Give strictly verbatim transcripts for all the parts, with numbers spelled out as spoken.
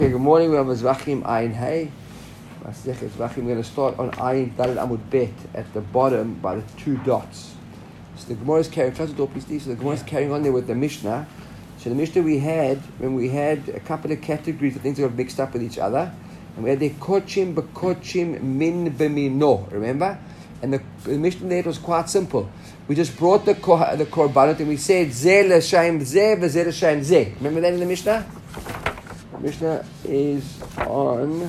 Okay, good morning. We have Zvachim Ayin Hey. We're going to start on Ayin Daled Amud Bet at the bottom by the two dots. So the Gemara is carrying. Close the door, please, Steve. So the Gemara is carrying on there with the Mishnah. So the Mishnah we had when we had a couple of categories of things that got mixed up with each other, and we had the kochim bekochim min b'mino. Remember? And the, the Mishnah there was quite simple. We just brought the the korbanot and we said ze l'shaim ze v'ze l'shaim ze. Remember that in the Mishnah? Mishnah is on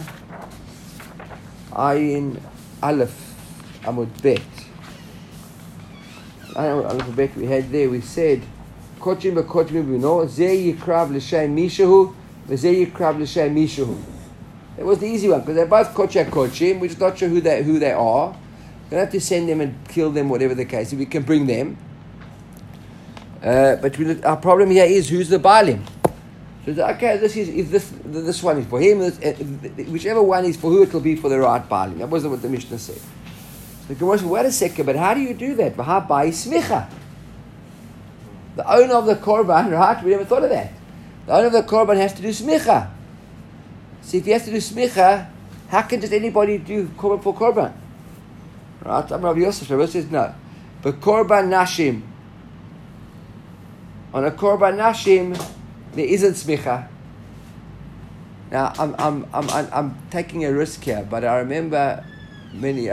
Ayin Aleph Amud Bet. Ayin Aleph Bet we had there, we said Kochim b'kochim b'no Ze yikrav l'shem mishahu V'ze yikrav l'shem mishahu. That was the easy one, because they're both kochim kochim. We're just not sure who they, who they are. We don't have to send them and kill them, whatever the case. We can bring them. Uh, but we, our problem here is, who's the Baalim? So okay, this is if this this one is for him, this, uh, whichever one is for who, it will be for the right Baalim. That wasn't what the Mishnah said. So the Gemara said, wait a second, but how do you do that? By smicha. The owner of the korban, right? We never thought of that. The owner of the korban has to do smicha. See, if he has to do smicha, how can just anybody do korban for korban? Right? I'm Rabbi Yosef. Rabbi Yosef says no. But korban nashim. On a korban nashim, there isn't smicha. Now, I'm I'm I'm I'm I'm taking a risk here, but I remember many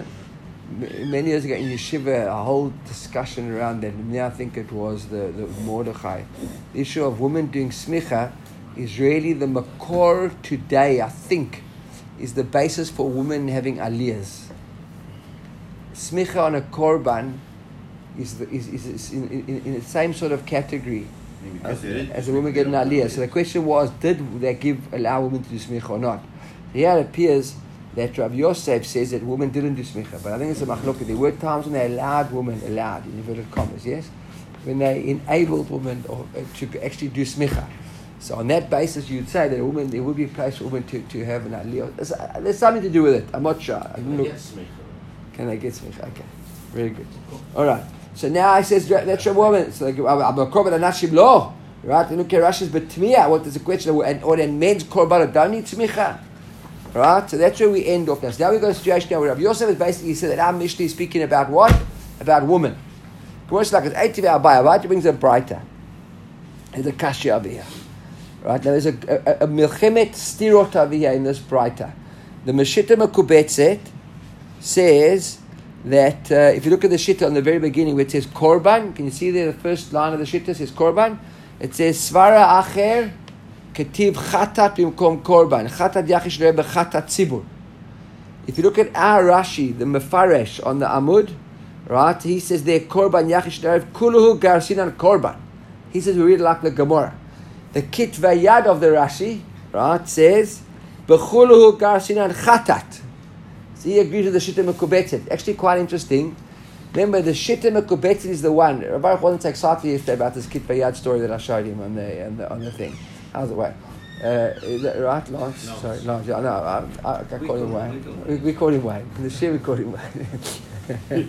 many years ago in yeshiva a whole discussion around that. Now I think it was the, the Mordechai. The issue of women doing smicha is really the makor today. I think is the basis for women having aliyahs. Smicha on a korban is the, is is, is in, in, in the same sort of category As, as a woman getting an aliyah. So the question was, did they give allow women to do smicha or not? Here it appears that Rav Yosef says that women didn't do smicha, but I think it's a machlokah. There were times when they allowed women, allowed in inverted commas, yes, when they enabled women or, uh, to actually do smicha. So on that basis, you'd say that a woman, there would be a place for women to, to have an aliyah. There's, uh, there's something to do with it. I'm not sure. I Can they get smicha? Can they get smicha? Okay, very good. All right. So now he says that's a woman. So like, I'm a korban anashim lo, right? And look at Rashi's betmiyah. What is the question? And or in men's korban don't need smicha, right? So that's where we end off now. So now we've got a situation now where Rabbi Yosef is basically said that our Mishnah is speaking about what? About women. It's like it's eight of our bayah, right? It brings a brighter. There's a kashi over here, right? Now there's a a, a milchemet stirot over here in this brighter. The Meshita Mekubetzet says that uh, if you look at the Shitta on the very beginning where it says Korban, can you see there the first line of the Shitta says Korban? It says Svara Acher Ketiv Chatat Bimkom Korban Chatat Yachish Rebe Chatat Tzibur. If you look at our Rashi, the Mefaresh on the Amud, right, he says there Korban Yachish Rebe Kuluhu Garsinan Korban. He says we read it like the Gemara. The Kitvayad of the Rashi, right, says Bechuluhu Garsinan Chatat. He agrees with the Shitta Mekubetzet. Actually, quite interesting. Remember, the Shitta Mekubetzet is the one. Rabbi wasn't excited yesterday about this Kit Vayad story that I showed him on the on the, on the thing. How's it way? Uh, is that right, Lance? No. Sorry, Lance. No, I, I, I call him Wayne. We, we call him Wayne. In the share, we call him Wayne.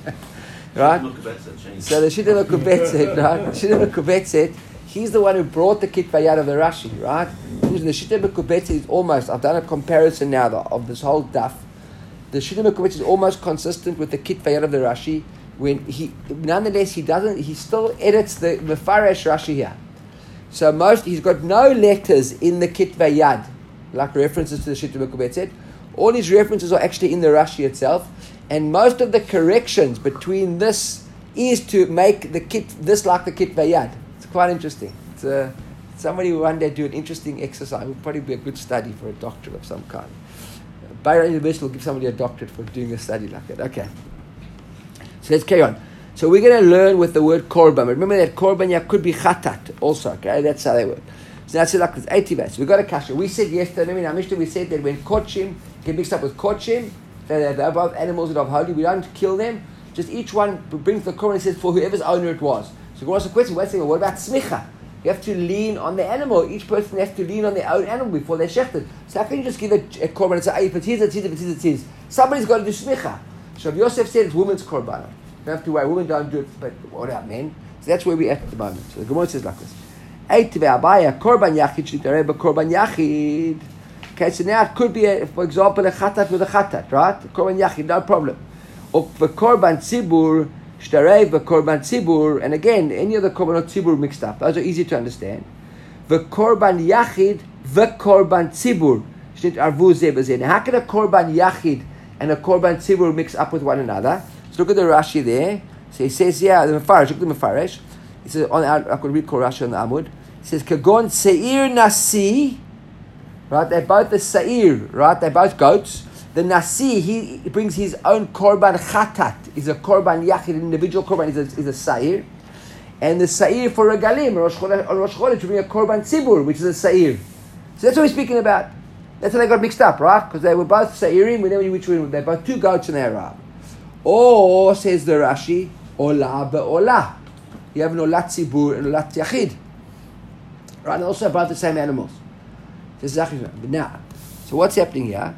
Right? So the Shitta Mekubetzet, right? The Shitta Mekubetzet, he's the one who brought the Kit Vayad of the Rashi, right? The Shitta Mekubetzet is almost, I've done a comparison now of this whole daf. The Shitta Mekubetzet is almost consistent with the Kit Vayad of the Rashi. When he, nonetheless, he doesn't. He still edits the Mefaresh Rashi here. So most he's got no letters in the Kit Vayad, like references to the Shitta Mekubetzet. All his references are actually in the Rashi itself, and most of the corrections between this is to make the Kit this like the Kit Vayad. It's quite interesting. It's a, somebody who one day do an interesting exercise. It would probably be a good study for a doctorate of some kind. Bayern University will give somebody a doctorate for doing a study like that. Okay. So let's carry on. So we're going to learn with the word korban. Remember that korban yeah, could be chatat also. Okay, that's how they work. So that's like this eighty base. We got a kasha. We said yesterday, I mean, our Mishnah, we said that when kochim get mixed up with kochim, they're, they're both animals that are holy. We don't kill them. Just each one brings the korban and says for whoever's owner it was. So we ask the question, wait a second, what about smicha? You have to lean on the animal. Each person has to lean on their own animal before they're shechted. So how can you just give a, a korban and say, hey, if it's his, it's his, if it's his, it's his. Somebody's got to do smicha. So Yosef said it's women's korban. You don't have to worry. Women don't do it, but what about men? So that's where we're at at the moment. So the Gemara says like this. Eitiv Abaya Korban Yachid Shnitarei B'Korban Yachid. Okay, so now it could be, a, for example, a Chatat with a Chatat, right? Korban Yachid, no problem. Or B'Korban Tzibur Shnitarei B'Korban Tzibur, and again, any other Korbanot Tzibur mixed up. Those are easy to understand. V'Korban Yachid V'Korban Tzibur Shnit Arvu Zeh B'Zeh. Now, how can a Korban Yachid and a Korban Tzibur mix up with one another? So look at the Rashi there. So he says, yeah, the Mefarish, look at the Mefarish. He says, on, I could read Kol Rashi on the Amud. He says, Kagon Seir Nasi, right? They're both the Seir, right? They're both goats. The Nasi, he, he brings his own Korban Chatat. He's a Korban Yachid, an individual Korban, he's a, he's a Seir. And the Seir for Regalim, Rosh Chodesh, to bring a Korban Tzibur, which is a Seir. So that's what we're speaking about. That's how they got mixed up, right? Because they were both Seirim, we know which one, they're both two goats in their Arab. Or, says the Rashi, Ola be'ola. You have an Olat Tzibur and Olat Yachid. Right, and also about the same animals. Now, so what's happening here?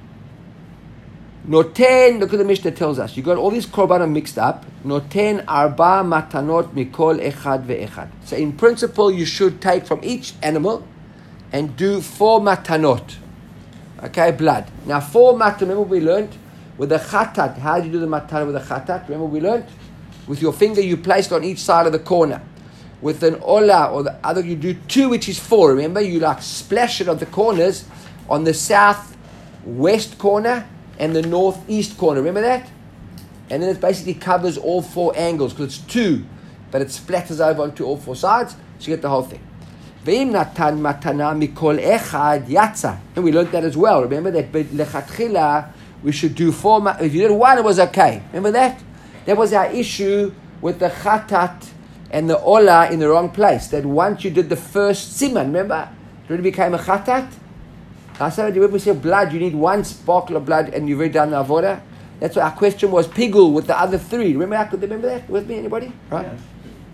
Noten, look at the Mishnah tells us, you got all these korbanos mixed up. Noten arba matanot mikol echad ve'echad. So in principle, you should take from each animal and do four matanot. Okay, blood. Now, four matanot, remember we learned? With the chatat, how do you do the matanot with the chatat? Remember we learned? With your finger, you placed on each side of the corner. With an ola or the other, you do two, which is four. Remember, you like splash it on the corners, on the south-west corner and the northeast corner. Remember that? And then it basically covers all four angles because it's two, but it splatters over onto all four sides, so you get the whole thing. Ve'im natan matana mikol echad yatza. And we learned that as well. Remember that lechatchila we should do four. Ma- if you did one, it was okay. Remember that? That was our issue with the chatat and the ola in the wrong place. That once you did the first siman, remember, it already became a chatat. When we say blood, you need one sparkle of blood and you've already done the avoda. That's why our question was pigul with the other three. Remember, I could remember that with me, anybody? Right? Yeah.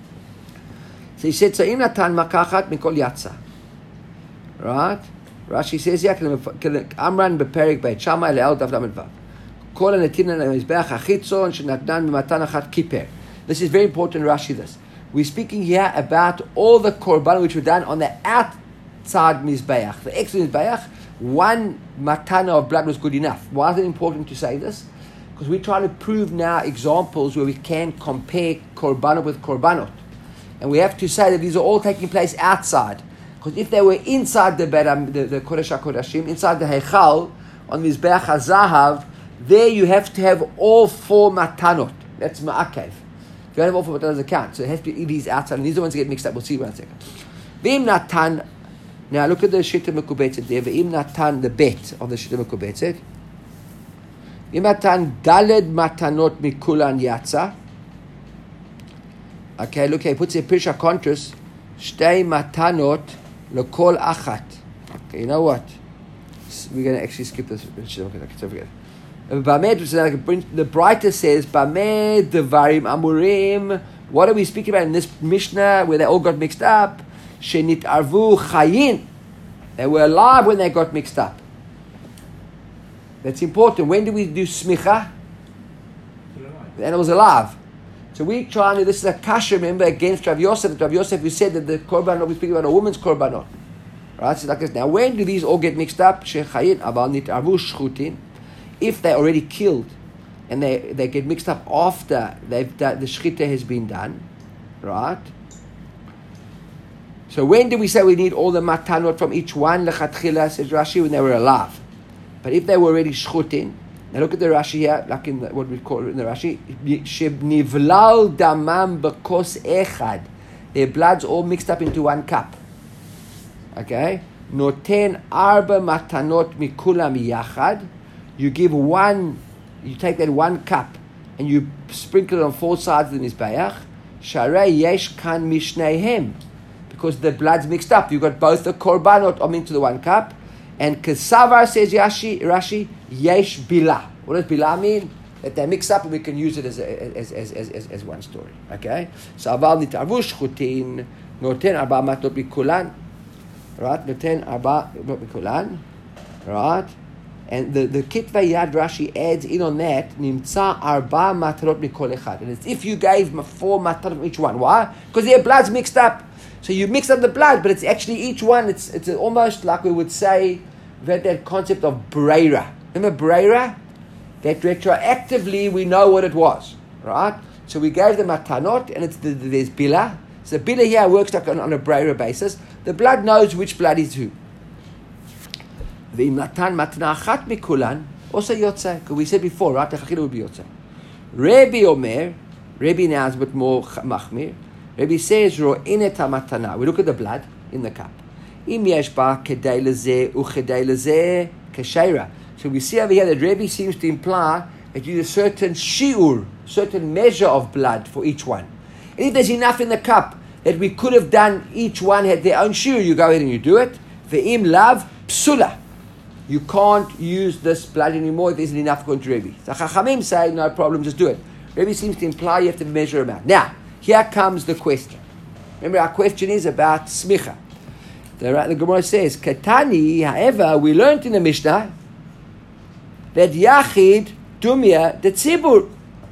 So he said, so im natan makachat mikol yatza. Right? Rashi says, yeah, Amran beperik beit Shammai le'el dav lamed vav. Kol hanetin le'mizbeach hachitzon shenatnan b'matan achat kiper. This is very important, Rashi, this. We're speaking here about all the korban which were done on the outside mizbeach. The extra mizbeach, one matana of blood was good enough. Why is it important to say this? Because we're trying to prove now examples where we can compare korbanot with korbanot. And we have to say that these are all taking place outside. Because if they were inside the Beram, the, the Kodesh HaKodashim, inside the Heichal, on Mizbeach HaZahav, there you have to have all four matanot. That's ma'akev. If you don't have all four matanot, it can't. So it has to be these outside. And these are the ones that get mixed up. We'll see one second. V'im natan. Now look at the Shita Mekubetzet there. V'im natan, the bet of the Shita Mekubetzet. V'im natan daled matanot mikulan yatza. Okay, look here. He puts a Pirsha Contrast. Shtei matanot lekol achat. Okay, you know what? We're going to actually skip this. So forget. The brighter says, Bameh devarim amurim. What are we speaking about in this Mishnah where they all got mixed up? Shenit arvu chayin. They were alive when they got mixed up. That's important. When do we do smicha? The animal's alive. So we try and this is a kasha, remember, against Rav Yosef. Rav Yosef, you said that the korbanot, we speak about a woman's korbanot. Right? So like this. Now, when do these all get mixed up? Shechayin abal nit'arvu shchutin. If they're already killed and they, they get mixed up after they've done, the shchita has been done, right? So when do we say we need all the matanot from each one? Lechatchila, says Rashi, when they were alive. But if they were already shchutin, now look at the Rashi here, like in the, what we call it in the Rashi. Shebnivlal damam bekos echad. Their blood's all mixed up into one cup. Okay? Noten arba matanot mikulam yachad. You give one, you take that one cup and you sprinkle it on four sides of the mizbeach. Sharei yesh kan mishnehem. Because the blood's mixed up. You've got both the korbanot on into the one cup. And Kesavar says Yashi, Rashi, Yesh Bila. What does Bila mean? That they mix up and we can use it as a, as, as, as, as, as one story. Okay? So Aval Nitarvu Shchutin, Noten Arba Matot Bikulan. Right? Noten Arba Matot Bikulan. Right? And the, the Kitvei Yad Rashi adds in on that, Nimtza Arba Matarot Mikol Echad. And it's if you gave four matarot from each one. Why? Because their blood's mixed up. So you mix up the blood, but it's actually each one, it's it's almost like we would say that that concept of breira. Remember breira? That retroactively we know what it was, right? So we gave the matanot, and it's the, the, there's bila. So bila here works like on, on a breira basis. The blood knows which blood is who. The matan matna achat mikulan also yotze. Because we said before, right? The chachila would be yotze. Rabbi Omer, Rabbi now is a bit more machmir. Rabbi says ro'inet hamatana. We look at the blood in the cup. Im yesh ba kedei lezeh u'kedei lezeh kesheira. So we see over here that Rabbi seems to imply that you use a certain shiur, certain measure of blood for each one. And if there's enough in the cup that we could have done, each one had their own shiur, you go ahead and you do it. Ve'im lav psula. You can't use this blood anymore if there isn't enough going to Rabbi. The Chachamim say, no problem, just do it. Rabbi seems to imply you have to measure them out. Now, here comes the question. Remember, our question is about smicha. The, the Gemara says, Katani, however, we learned in the Mishnah that Yachid, Dumya, the Tzibur.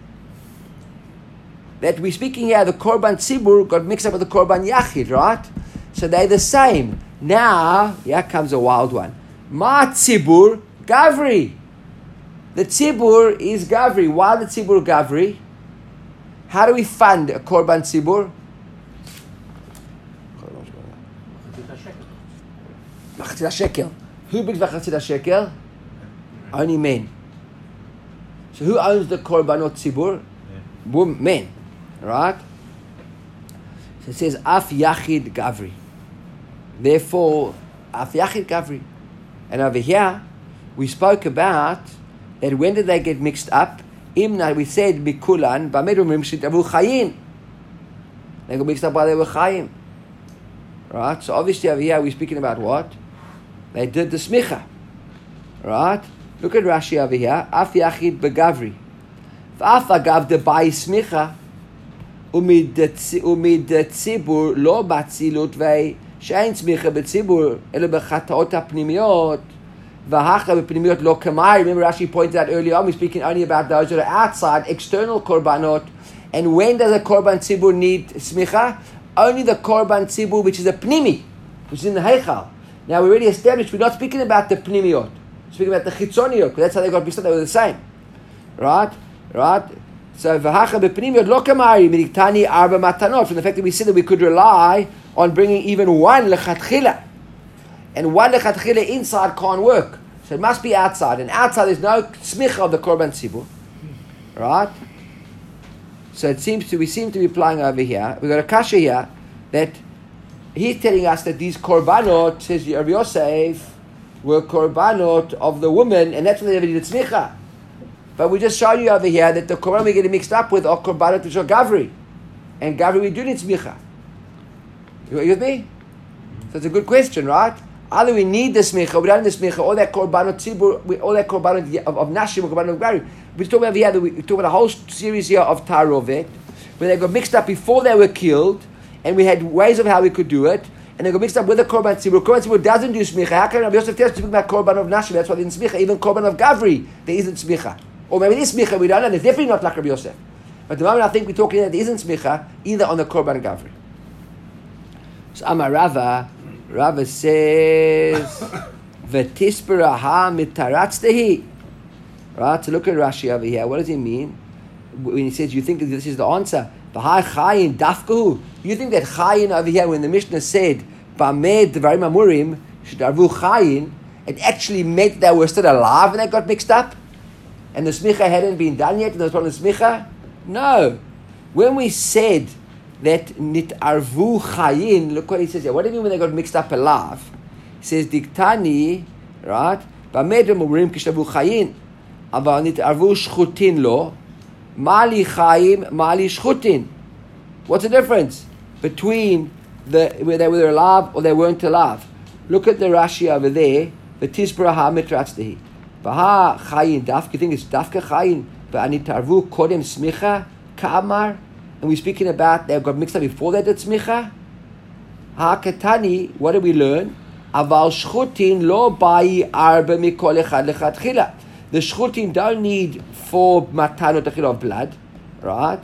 That we're speaking here, the Korban Tzibur got mixed up with the Korban Yachid, right? So they're the same. Now, here comes a wild one. Ma Tzibur, Gavri. The Tzibur is Gavri. Why the Tzibur Gavri? How do we fund a Korban Tzibur? Machatzit shekel. Who brings Machatzit shekel? Only men. So who owns the Korbanot Tzibur? Yeah. Men. Right? So it says, Af Yachid Gavri. Therefore, Af Yachid Gavri. And over here, we spoke about that when did they get mixed up? Imna, we said, Bikulan, Bamedumim Shitavu Chayin. They got mixed up while they were Chayim. Right? So obviously over here, we're speaking about what? They did the smicha. Right? Look at Rashi over here. Af Yachid Begavri. V'af agav de bai smicha umid tzibur lo batzilut vei shein smicha betzibur elo bechataot hapnimiyot v'hacha bepnimiyot lo kamai. Remember Rashi pointed out earlier on, we're speaking only about those that are outside, external korbanot. And when does a korban tzibur need smicha? Only the korban tzibur which is a pnimi, which is in the heichal. Now we already established we're not speaking about the pnimiyot. Speaking about the chitzoniyot, because that's how they got mixed up. They were the same, right? Right. So v'hacha bepnimiyot lo kamari midiktani arba matanot. From the fact that we said that we could rely on bringing even one lechatchila, and one lechatchila inside can't work. So it must be outside, and outside there's no smicha of the korban tzibur, right? So it seems to we seem to be applying over here. We got a kasha here that he's telling us that these korbanot, says Rabbi Yosef, were korbanot of the woman, and that's why they needed tzmicha. But we just show you over here that the korban we get mixed up with are korbanot which are gavri, and gavri we do need tzmicha. You with me? So it's a good question, right? Either we need the smicha, we don't need the smicha, or that korbanot tzibur, or that korbanot of, of nashim, or korbanot of gavri. We talk about over here, we talk about a whole series here of tarovet, where they got mixed up before they were killed, and we had ways of how we could do it. And they got mixed up with the korban tzibur. Korban tzibur doesn't do smicha. How can Rabbi Yosef tell us to speak about korban of nashim? That's why they didn't smicha. Even korban of gavri, there isn't smicha. Or maybe it is smicha, we don't know. It's definitely not like Rabbi Yosef. But the moment I think we're talking that there isn't smicha, either on the korban gavri. So Amar Rava, Rava says, V'tispera ha mitaratztehi. Right, so look at Rashi over here. What does he mean? When he says, you think that this is the answer. V'hai chayin dafkahu. You think that chayin over here, when the Mishnah said, B'amed dvarim amurim, sh'darvu chayin, it actually meant they were still alive and they got mixed up? And the smicha hadn't been done yet, and there was probably smicha? No. When we said that nitarvu chayin, look what he says here. What do you mean when they got mixed up alive? He says, diktani, right? B'amed amurim kishdavu chayin. Aber nitarvu shchutin lo. Mali chayim, mali shchutin. What's the difference between the where they were alive or they weren't alive? Look at the Rashi over there. The tisbra ha mitratztehi. Baha chayin dafka. You think it's dafka chayin? But anitarvu kodem smicha ka'amar. And we're speaking about they got mixed up before they did smicha. Ha katani. What did we learn? Aval shchutin lo bayi arba mikol echad lechatchila. The shchutin don't need four matanot of blood, right?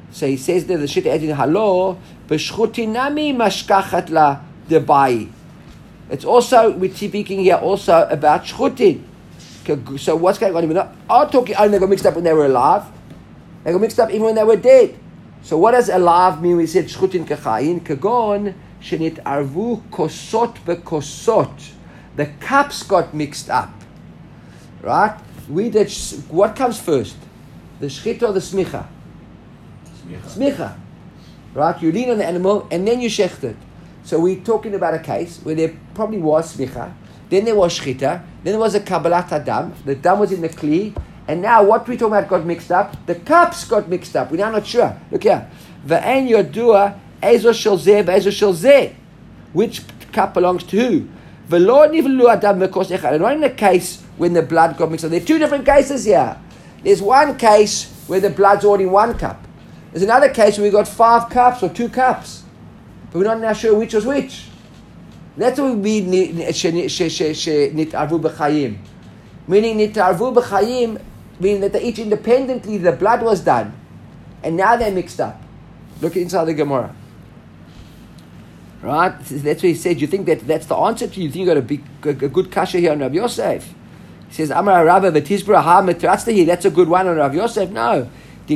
So he says there, the Shita Edin Halo, B'shchutinami mashkachat la debai. It's also, we're speaking here also about shchutin. So what's going on? We're not all talking, oh, they got mixed up when they were alive. They got mixed up even when they were dead. So what does alive mean? We said shchutin kechayin, kagon, shenit arvu kosot bekosot. The cups got mixed up. Right? We did, what comes first? The shchita or the smicha? Smicha. Right? You lean on the animal and then you shecht it. So we're talking about a case where there probably was smicha, then there was shchita, then there was a kabbalat adam, the dam was in the kli, and now what we're talking about got mixed up, the cups got mixed up, we're now not sure. Look here. V'en yodua ezo shel zeh v'ezo shel zeh. Which cup belongs to who? V'lo nivlu adam v'kos echad. And not in a case when the blood got mixed up. There are two different cases here. There's one case where the blood's already in one cup. There's another case where we got five cups or two cups. But we're not now sure which was which. That's what we mean nitarvu b'chayim. Meaning nitarvu b'chayim, meaning that they each independently, the blood was done. And now they're mixed up. Look inside the Gemara. Right? That's what he said. You think that that's the answer to you? You think you got a, big, a, a good kasha here on Rav Yosef? He says, Amar Rabba v'tizbra ha metratztehi. That's a good one on Rav Yosef. No.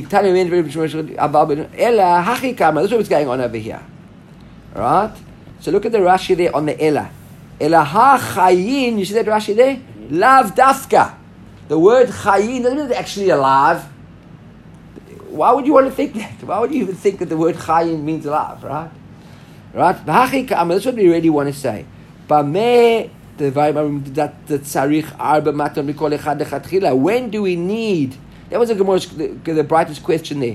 Ela hachikama. That's what's going on over here. Right? So look at the Rashi there on the Ela. Ela ha chayin. You see that Rashi there? Lav dafka. The word chayin doesn't mean it's actually alive. Why would you want to think that? Why would you even think that the word chayin means alive? Right? Right? That's what we really want to say. When do we need? That was a Gemara's, the, the brightest question there.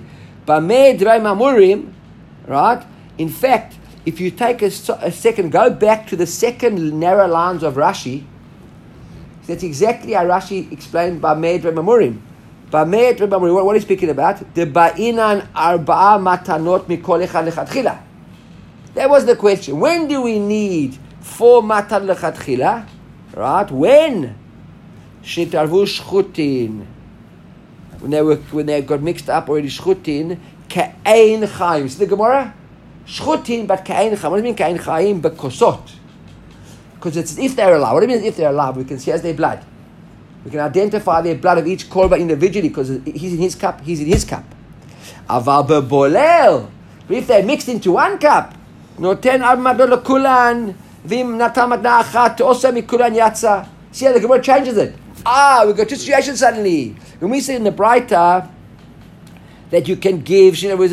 Right? In fact, if you take a, a second, go back to the second narrow lines of Rashi. That's exactly how Rashi explained Bamei Dvei Mamurim. Bamei Dvei Mamurim. What, what are you speaking about? The ba'inan arba'a matanot mikol echad lechatchila. That was the question. When do we need four matan lechatchila? Right? When? Shnitarvu shchutin. When they were, when they got mixed up already, shchutin ka'ein chaim. See the Gemara? Shchutin, but ka'ein chaim. What does it mean ka'ein chaim? Bekosot. Because it's if they're alive. What do you mean if they're alive? We can see as their blood. We can identify their blood of each korban individually because he's in his cup, he's in his cup. Aval bebolel. But if they're mixed into one cup, noten armadol kulan vim natamat na'achat osa mikulan yatsa. See how the Gemara changes it. Ah, we got two situations suddenly. When we say in the Braita that you can give, we thought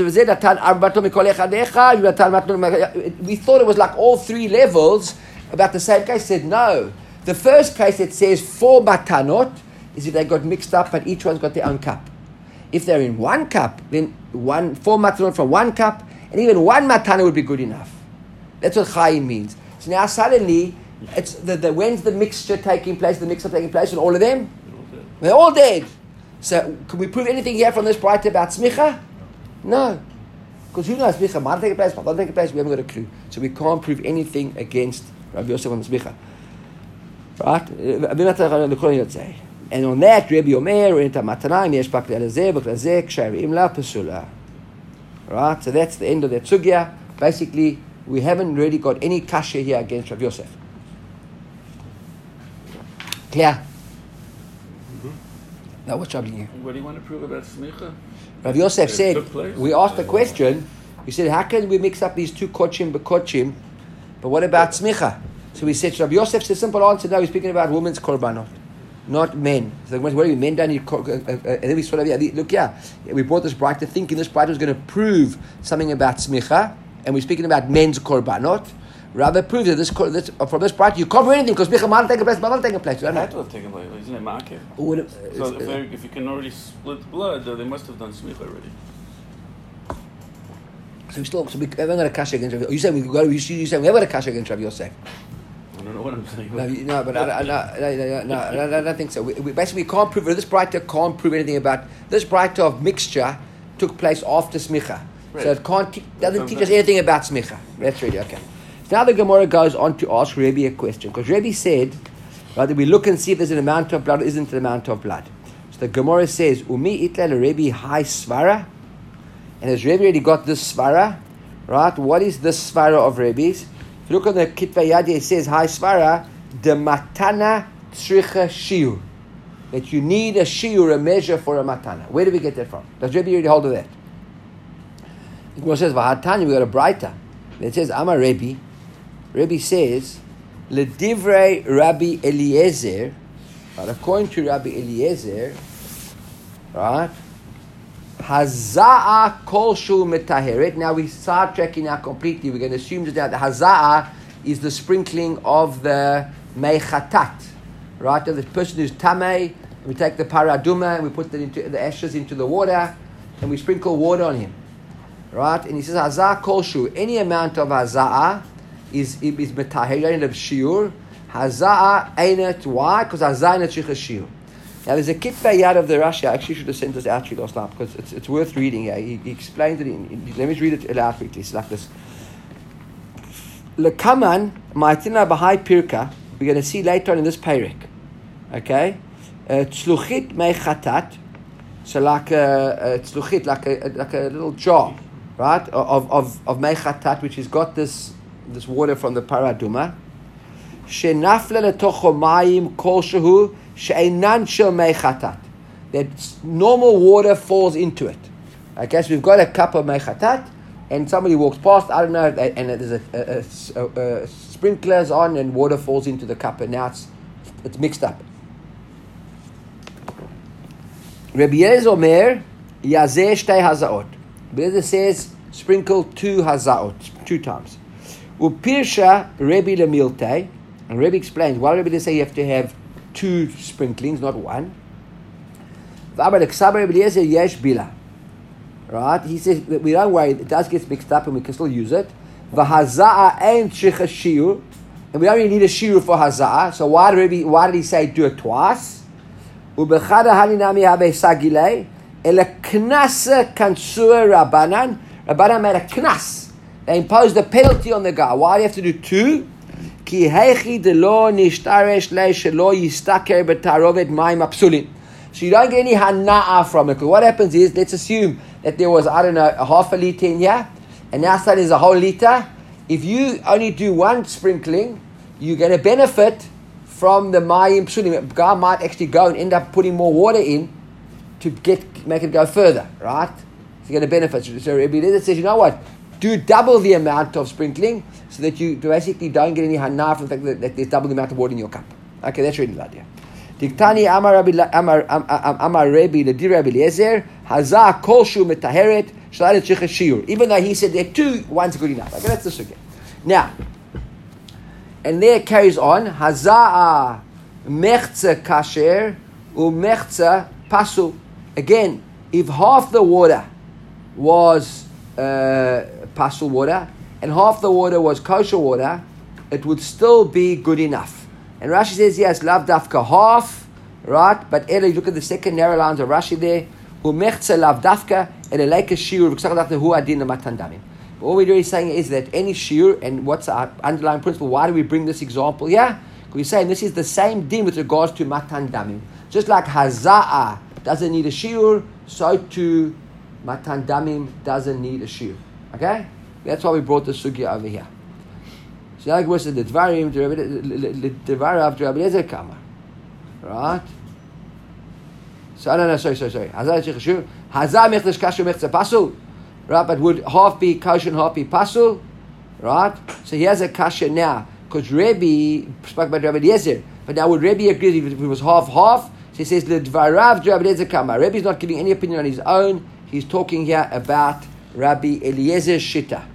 it was like all three levels about the same case. Said no. The first case that says four matanot is if they got mixed up, but each one's got their own cup. If they're in one cup, then one four matanot from one cup, and even one matana would be good enough. That's what chayim means. So now suddenly, it's the, the when's the mixture taking place? The mix-up taking place, and all of them, they're all dead. So can we prove anything here from this Braita about smicha? No, because who knows smicha might take place, might not take place. We haven't got a clue, so we can't prove anything against Rav Yosef on the smicha. Right? And on that, Rabbi Omer, right? So that's the end of that sugya. Basically, we haven't really got any kasha here against Rav Yosef. Clear? Mm-hmm. Now, what's troubling you? What do you want to prove about smicha? Rav Yosef said, we asked the question, we said, how can we mix up these two kochim bekochim, but what about smicha? So we said, Rav Yosef said, simple answer, no, we're speaking about women's korbanot, not men. So what do you men don't need kor- uh, uh, and then we sort of, yeah, look, yeah, we brought this Braita thinking this Braita was going to prove something about smicha, and we're speaking about men's korbanot. Rabbi proves that this, this from this Braita you can't do anything because smicha might take a place, might not take a place. It had to have taken place, isn't it, market? So uh, if, they, if you can already split the blood, they must have done smicha already. So we still, so we haven't got a kasha against Rav Yosef. You say we got, you say we haven't got a kasha against Rav Yosef. I don't know what I'm saying. No, no but I, I, no, no, no, no, I don't think so. We, we basically we can't prove, this Braita can't prove anything about, this Braita of mixture took place after smicha. Right. So it can't, te- doesn't teach us anything about smicha. That's really okay. So now the Gemara goes on to ask Rebbe a question. Because Rebbe said, right, that we look and see if there's an amount of blood or isn't an amount of blood. So the Gemara says, Umi itla Rebbe hai svara. And has Rebbe already got this svara? Right? What is this svara of Rebbe's? If you look on the Kitvei Yad, it says, Hi svara, the matana tzricha shiur. That you need a shiur, a measure for a matana. Where do we get that from? Does Rebbe already hold of that? It says, Vahatani, we got a brighter. It says, Amar Rebbe. Rebbe says, Ledivrei Rabbi Eliezer, right, according to Rabbi Eliezer, right, Haza'a kolshu metaheret. Now we start tracking now completely. We're going to assume that the Haza'a is the sprinkling of the meichatat, right? Of the person who's tamei, and we take the paraduma and we put the, into, the ashes into the water, and we sprinkle water on him, right? And he says Haza'a kolshu. Any amount of Haza'a is is metaheret of shiur. Haza'a ain't why? Because Haza'a ain't tzricha shiur. Now there's a Kitvei Yad of the Rashi. I actually should have sent this out to you last night because it's, it's worth reading. Yeah, he, he explained it. In, in, let me read it aloud quickly. It's like this. Lekaman ma'atina b'hai pirka. We're going to see later on in this perek. Okay, tzluchit meichatat. So like a tzluchit, like a like a little jar, right? Of of of meichatat, which has got this this water from the paraduma. Shenafla letocho mayim kol shehu. That normal water falls into it. Okay, so we've got a cup of meichatat, and somebody walks past, I don't know, and there's a, a, a, a sprinklers on, and water falls into the cup, and now it's it's mixed up. Rabbi Eliezer Omer, Yazeh shtei hazaot. Rabbi Eliezer says, sprinkle two hazaot, two times. Upirsha Rabbi Lemiltei, and Rabbi explains, why Rabbi Eliezer say you have to have two sprinklings, not one. Right? He says that we don't worry, it does get mixed up and we can still use it. And we don't really need a shiur for haza'a. So why did he, why did he say do it twice? Rabbanan made a knas. They imposed a penalty on the guy. Why do you have to do two? So you don't get any hana'a from it. Because what happens is, let's assume that there was, I don't know, a half a litre in here, and now that is a whole litre. If you only do one sprinkling, you get a benefit from the mayim psulim. A guy might actually go and end up putting more water in to get make it go further, right? So you get a benefit. So Rabbi Eliezer says, you know what? Do double the amount of sprinkling so that you basically don't get any hana from the fact that, that there's double the amount of water in your cup. Okay, that's really the idea. Diktani Amar Rabbi Amar Rabbi Ledi Rabbi Eliezer Hazah Kolshu Metaheret Shalai Tzricha Shiur. Even though he said there are two, one's good enough. Okay, that's the sugya. Now, and there it carries on Hazah Mechza Kasher Umechza Pasul. Again, if half the water was uh, pasul water and half the water was kosher water, it would still be good enough. And Rashi says, yes, lav dafka half, right? But Ela, you look at the second narrow lines of Rashi there, umechza lav dafka, and a like a shiur, hu adin matan damim. But all we're really saying is that any shiur, and what's our underlying principle, why do we bring this example here? Because we're saying this is the same din with regards to matan damim. Just like haza'a doesn't need a shiur, so too matan damim doesn't need a shiur. Okay? That's why we brought the sugya over here. So like we said, the dvarim, the dvarav, the Rabbi Eliezer Kamar. Right? So, no, no, sorry, sorry, sorry. Hazah tzricha shiur. Hazah mechtash kasher mechza pasul. Right? But would half be kosher and half be pasul? Right? So he has a kasher now. Because Rebbe spoke about Rabbi Eliezer. But now would Rebbe agree if it was half-half? So he says, the dvarav, Rabbi Eliezer Kamar. Rebbe is not giving any opinion on his own. He's talking here about Rabbi Eliezer's shita.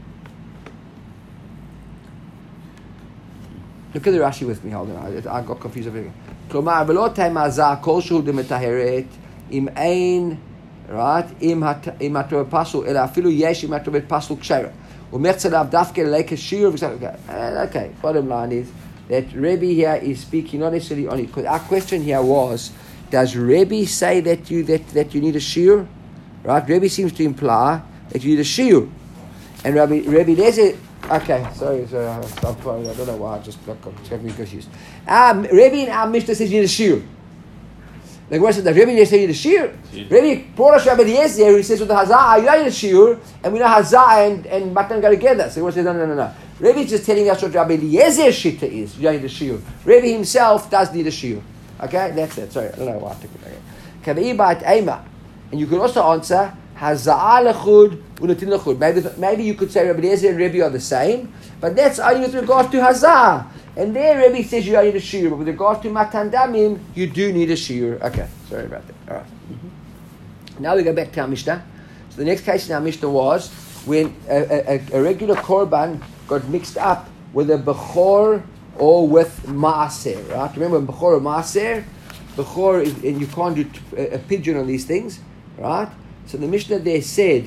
Look at the Rashi with me. Hold on, I, I got confused over here. Klomar v'lo te'mazah kol shehu demetaheret im ein, right? Im im hatorah pasul ela afilu yesh im hatorah pasul kshera u'mechza lav dafke leike shiur. Okay, bottom line is that Rebbe here is speaking not necessarily on it. Because our question here was, does Rebbe say that you that, that you need a shiur? Right? Rebbe seems to imply that you need a shiur, and Rabbi Rebbe Eliezer. Okay, sorry, sorry, I'm sorry, I don't know why, I just got, got me confused. Um, Rebbe in our Mishnah says you need a shiur. The Gemara says that Rebbe Eliezer said you the shiur. Rebbe brought us Rabbi Eliezer who says with the hazah you don't need a shiur, and we know hazah and and matan go together. So the Gemara says no no no no. Rebbe is just telling us what Rabbi Eliezer's shita is. You don't need a shiur. Rebbe himself does need a shiur. Okay, that's it. Sorry, I don't know why I took it. Okay. And you could also answer hazah lechud unatin lechud. Maybe maybe you could say Rabbi Eliezer and Rebbe are the same, but that's only with regard to hazah. And there Rebbe says you don't need a shiur, but with regard to matan damim, you do need a shiur. Okay, sorry about that. All right. Mm-hmm. Now we go back to our Mishnah. So the next case in our Mishnah was when a, a, a regular korban got mixed up with a bechor or with maaser. Right? Remember bechor or maaser? Bechor is, and you can't do t- a, a pigeon on these things, right? So the Mishnah there said,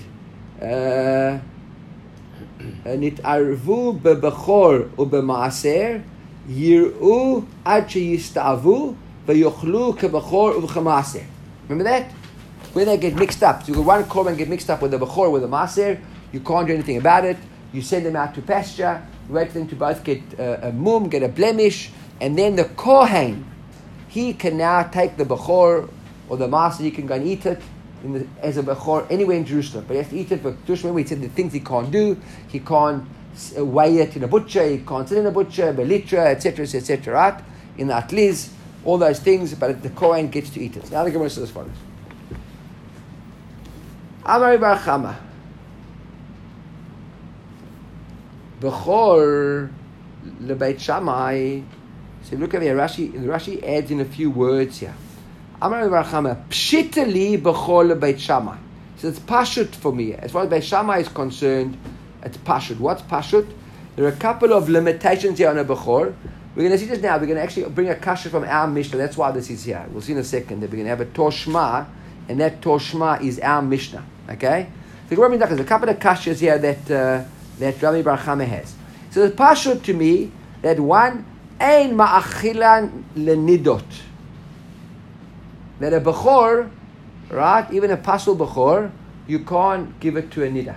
"Nitarvu bebechor ubemaaser." Yir'u ad sheyista'avu v'yochlu kebechor u'v'chamaser. Remember that? When they get mixed up, so you one korban get mixed up with the bechor with the maser, you can't do anything about it. You send them out to pasture. You wait for them to both get uh, a mum, get a blemish, and then the kohen, he can now take the bechor or the maser. He can go and eat it in the, as a bechor anywhere in Jerusalem, but he has to eat it. But Jerusalem, we said the things he can't do. He can't weigh it in a butcher, you can't sit in a butcher, belitra, et cetera, et cetera, right? In the atliz, all those things, but the Kohen gets to eat it. Now the Gemara says as follows. Amar bar Chama. Bechor lebeit Shammai. So look over here, Rashi, Rashi adds in a few words here. Amar bar Chama. Pshita li bechor lebeit Shammai. So it's pashut for me. As far as Beit Shammai is concerned, it's pashut. What's pashut? There are a couple of limitations here on a bechor. We're going to see this now. We're going to actually bring a kasha from our Mishnah. That's why this is here. We'll see in a second that we're going to have a toshma, and that toshma is our Mishnah. Okay? So there's a couple of kashas here that uh, that Rabbi Bar Chama has. So the pashut to me that one ein ma'achilan lenidot. That a bechor, right? Even a pasul bechor, you can't give it to a nida.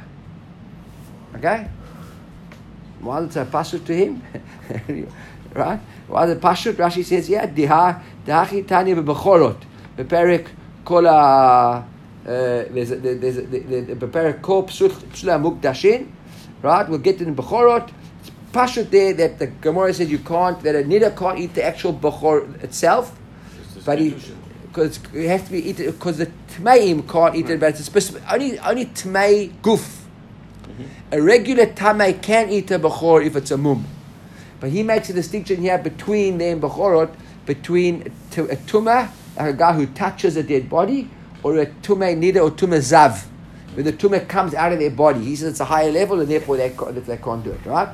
Okay? While it's a pashut to him, right? While the pashut, Rashi says, yeah, diha dachi tanya bebechorot, beperek kol a there's a there's a beperek kol psula mukdashin, right? We'll get to the bechorot. It's pashut there that the Gemara says you can't, that a nida can't eat the actual bechor itself, but he because it has to be eaten because the tmeim can't eat it, but it's a specific only only tmei guf. A regular tamei can eat a bechor if it's a mum, but he makes a distinction here between them bechorot, between a tumah, like a guy who touches a dead body, or a tumah nida or tumah zav, where the tumah comes out of their body. He says it's a higher level, and therefore they can't, they can't do it, right?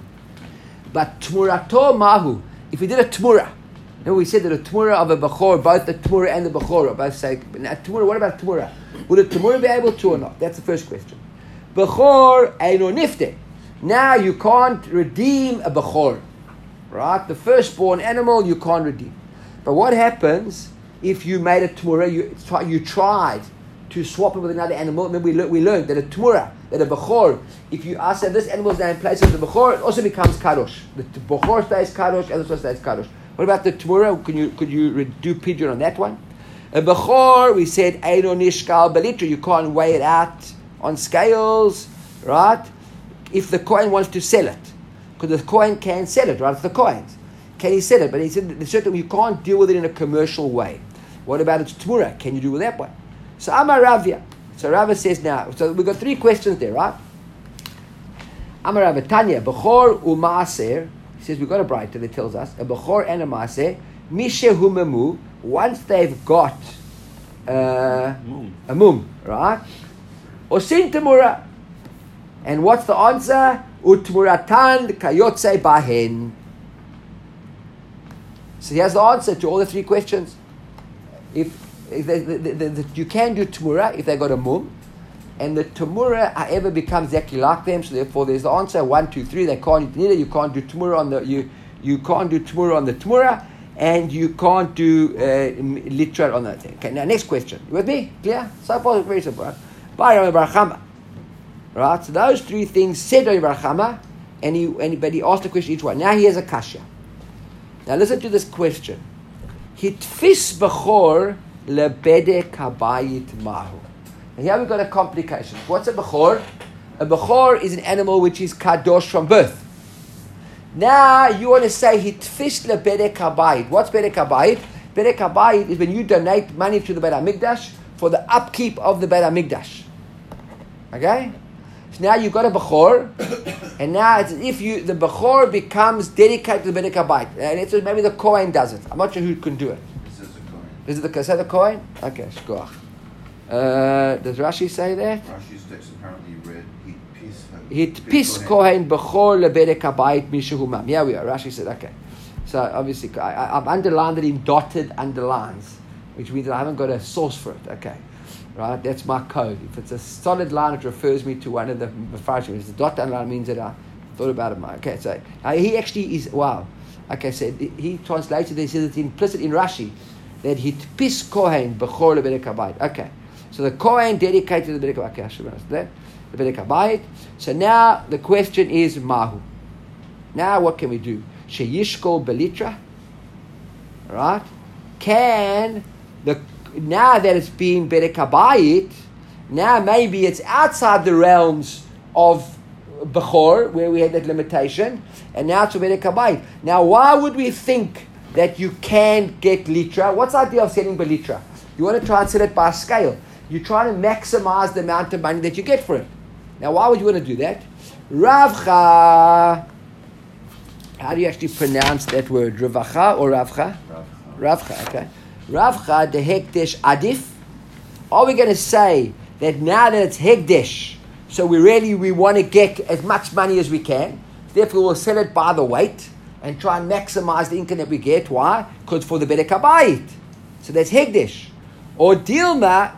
But tmurato mahu, if we did a tmura, then we said that a tmura of a bechor, both the tmura and the bechor, both say, now tmura. What about tmura? Would a tmura be able to or not? That's the first question. Bechor eino nifte. Now you can't redeem a bechor, right? The firstborn animal you can't redeem. But what happens if you made a tmura? You you tried to swap it with another animal. Remember we learned, we learned that a tmura, that a bechor, if you ask that this animal is now in place of the bechor, it also becomes kadosh. The bechor stays kadosh, and the stays kadosh. What about the tmura? Could you could you do pidyon on that one? A bechor, we said eino nishkal belitra. You can't weigh it out on scales, right? If the Kohen wants to sell it, because the Kohen can sell it, right? It's the Kohen's. Can he sell it? But he said certainly you can't deal with it in a commercial way. What about its tmura? Can you do with that one? So Amar Ravya. So Rava says now. So we've got three questions there, right? Amar Ravya Tanya bechor u'maaser. He says we've got a brayta that tells us a bechor and a maaser mishehu memu. Once they've got uh, a mum, right? Osin temura. And what's the answer? Utmuratan kayotze bahen. So here's the answer to all the three questions. If, if they, the, the, the, you can do temura if they got a mum, and the temura however becomes exactly like them. So therefore, there's the answer one, two, three. They can't neither. You can't do temura on the you you can't do temura on the temura, and you can't do uh, literal on that thing. Okay. Now next question. You with me? Clear? So far, it's very simple. Right? By Rabbi Bar Chama. Right, so those three things said Rabbi Bar Chama, and he, and, but he asked a question each one. Now he has a kasha. Now listen to this question. Hitfis bechor lebedek habayit mahu. And here we've got a complication. What's a bechor? A bechor is an animal which is kadosh from birth. Now you want to say hitfish lebedek habayit. What's bedek habayit? Bedek habayit is when you donate money to the Beit HaMikdash for the upkeep of the Beit HaMikdash. Okay? So now you've got a bechor, and now it's as if you the bechor becomes dedicated to the bedek habayit. And it's maybe the Kohen does it. I'm not sure who can do it. This is the Kohen. Is it the, is that the Kohen? Okay, shkoach. Uh, does Rashi say that? Rashi's text apparently read Hitpis Kohen bechor lebedek habayit mishahumam. Here we are. Rashi said, okay. So obviously, I, I've underlined it in dotted underlines, which means that I haven't got a source for it. Okay. Right, that's my code. If it's a solid line, it refers me to one of the Mefarshim. If it's a dot underline, means that I thought about it. Okay, so uh, he actually is, wow. Okay, so he translated this, he says it's implicit in Rashi, that hitpis Kohen bechor lebedek habayit. Okay, so the Kohen dedicated to the bedek habayit. Okay, I should understand that. The bedek habayit. So now the question is mahu. Now what can we do? Sheyishkol belitra. Right? Can the now that it's been bedek habayit, now maybe it's outside the realms of bechor, where we had that limitation, and now it's a bedek habayit. Now, why would we think that you can get litra? What's the idea of selling belitra? You want to try and sell it by scale. You're trying to maximize the amount of money that you get for it. Now, why would you want to do that? Ravcha. How do you actually pronounce that word? Ravacha or Ravcha? Ravcha. Ravcha, okay. Ravcha, the hekdesh adif. Are we going to say that now that it's hekdesh, so we really we want to get as much money as we can, therefore we'll sell it by the weight and try and maximize the income that we get? Why? Because for the bedek habayit. So that's hekdesh. Or dilma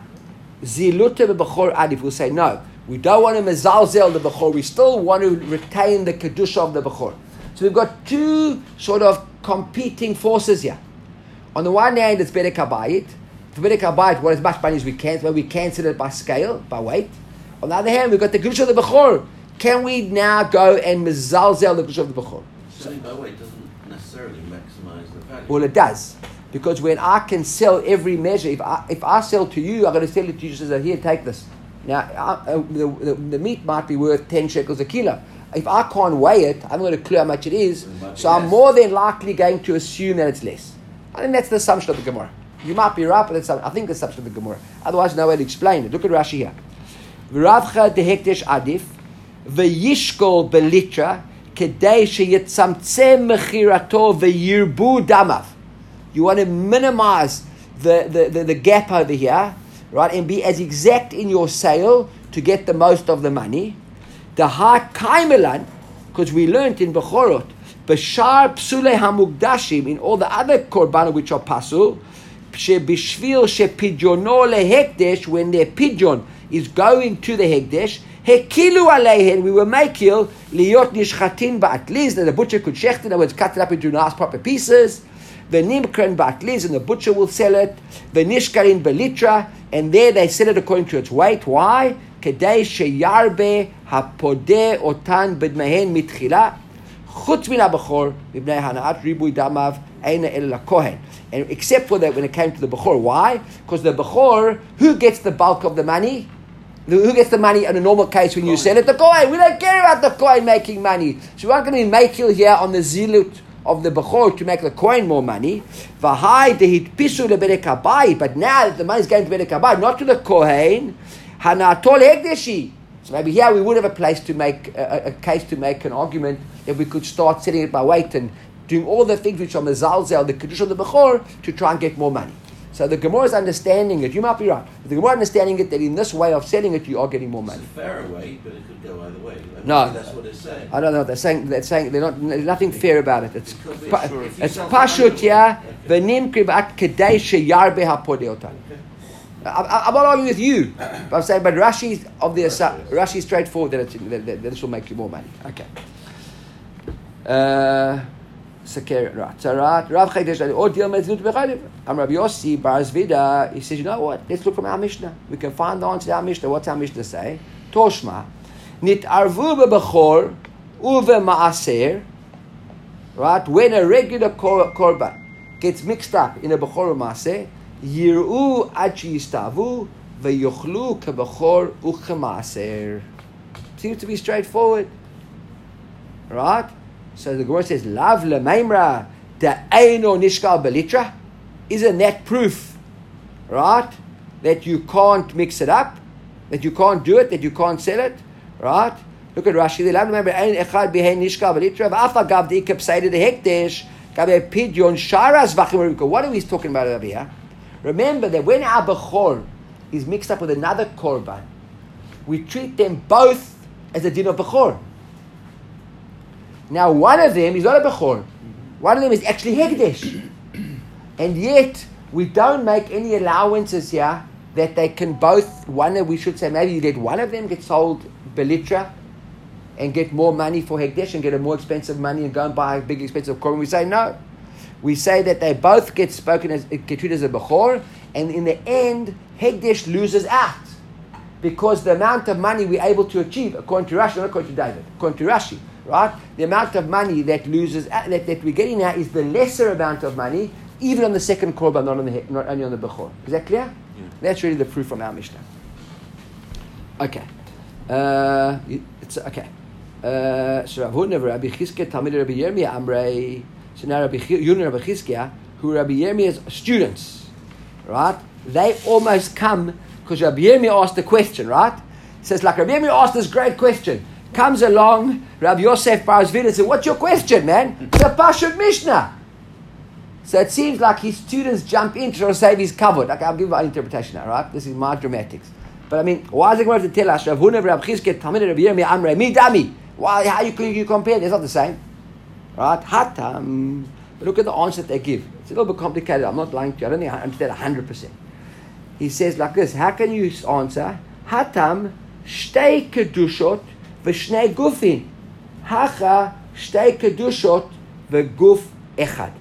ziluta b'bechor adif. We'll say no, we don't want to mezalzel the bechor. We still want to retain the kedusha of the bechor. So we've got two sort of competing forces here. On the one hand, it's bedek habayit. For bedek habayit, what as much money as we can, so we cancel it by scale, by weight. On the other hand, we've got the kedusha of the bechor. Can we now go and mezalzel the kedusha of the bechor? Selling by weight doesn't necessarily maximize the value. Well, it does, because when I can sell every measure, if I if I sell to you, I'm going to sell it to you. Says, here, take this. Now, I, uh, the, the the meat might be worth ten shekels a kilo. If I can't weigh it, I haven't got a clue how much it is. It so I'm less. More than likely going to assume that it's less. I think that's the assumption of the Gemara. You might be right, but that's, I think the assumption of the Gemara. Otherwise, no way to explain it. Look at Rashi here. V'ravcha dehekdesh adif, v'yishkol belitra, kedei sheyitzamtzem mechirato v'yirbu damav. You want to minimize the, the, the, the gap over here, right, and be as exact in your sale to get the most of the money. The ha kaimelan, because we learned in Bechorot, B'shar psule hamugdashim, in all the other korbanos which are pasul, shebishvil shepidyono lehekdesh, when their pidyon is going to the hekdesh, hekilu aleihen, we were makil liyot nishchatin ba'atliz, that the butcher could shecht it, in other words, cut it up into nice proper pieces. V'nimkren ba'atliz, and the butcher will sell it. V'nishkarin belitra, and there they sell it according to its weight. Why? Kedei sheyarbe hapodeh otan b'dmehen mitchila. Chutz min ha-bechor, mibnei hanaat ribui damav, eina el la-kohen. And except for that, when it came to the bechor, why? Because the bechor, who gets the bulk of the money? Who gets the money in a normal case when you sell it? The kohen. We don't care about the kohen making money. So we're not going to be makil here on the zilut of the bechor to make the kohen more money. V'hai dehitpisu lebedek habayit. But now that the money is going to bedek habayit, not to the kohen, hanatol hekdeshi. So maybe here we would have a place to make a, a case to make an argument that we could start setting it by weight and doing all the things which are mezalzel, the kedusha of the bechor, to try and get more money. So the Gemara is understanding it. You might be right. The Gemara understanding it that in this way of selling it, you are getting more money. It's a fairer way, but it could go either way. Like no, that's what it's saying. I don't know what they're saying. They're saying they're not. There's nothing fair about it. It's It pa, sure. it's pashut, yeah. V'nim kribat kedei sheyarbe hapodeh otan. I'm not arguing with you, but I'm saying, but Rashi's of the Rashi's straightforward that, it's, that, that this will make you more money. Okay. Uh, right. So right. Rav Chaydesh or deal with Zut I'm Rabbi Yossi Bar Zvida. He says, you know what? Let's look from our Mishnah. We can find the answer to our Mishnah. What's our Mishnah say? Toshma nit arvu bebechor uve maaser. Right. When a regular korban gets mixed up in a bechor maaser. Yiru ad sheyistavu veyochlu kebechor uchemaser. Seems to be straightforward, right? So the Gemara says, "Lav lemeimra de'eino nishkal belitra." Isn't that proof, right? That you can't mix it up, that you can't do it, that you can't sell it, right? Look at Rashi. Lav lemeimra ein echad behein nishkal belitra v'afa gav deikap seide de hekdesh gabe pidyon sharas v'chim. What are we talking about over here? Remember that when our bechor is mixed up with another korban, we treat them both as a din of bechor. Now, one of them is not a bechor. One of them is actually hekdesh, and yet we don't make any allowances here that they can both. One, we should say maybe you let one of them get sold belitra and get more money for hekdesh and get a more expensive money and go and buy a big expensive korban. We say no. We say that they both get spoken as get treated as a bechor, and in the end, hekdesh loses out. Because the amount of money we're able to achieve, according to Rashi, not according to David, according to Rashi, right? The amount of money that loses, that, that we're getting now is the lesser amount of money, even on the second korban, not on the not only on the bechor. Is that clear? Yeah. That's really the proof from our Mishnah. Okay, uh, it's okay. Uh, so Rav Huna, Rabbi Chizkiah, Talmid Rabbi Yirmiyah, Amrei. So now Rabbi Yirmiyah, Rabbi Chizkiah, who Rabbi Yirmiyah's students, right? They almost come. Because Rabbi Yirmiyah asked the question, right? It says, like Rabbi Yirmiyah asked this great question. Comes along, Rabbi Yosef Bar Zvid and says, what's your question, man? It's a Pashut Mishnah. So it seems like his students jump in to try to save his kavod. Like, I'll give my interpretation now, right? This is my dramatics. But I mean, why is it going to tell us, Rav Huna, Rabbi Chizkiah, Talmid Rabbi Yirmiyah, Amrei, Mi Dami? Why, how you can you compare? It's not the same. Right? Hatam. But look at the answer that they give. It's a little bit complicated. I'm not lying to you. I don't think I understand one hundred percent. He says like this, how can you answer? Hatam shtei kedushot v'shnei gufin. Hacha shtei kedushot v'guf echad.